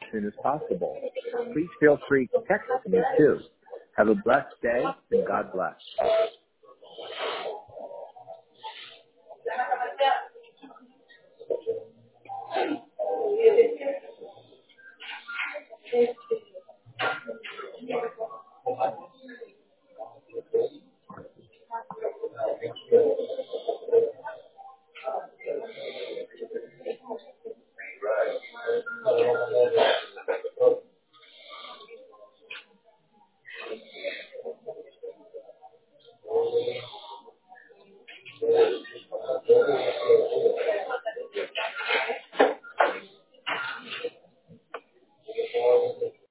soon as possible. Please feel free to text me too. Have a blessed day, and God bless.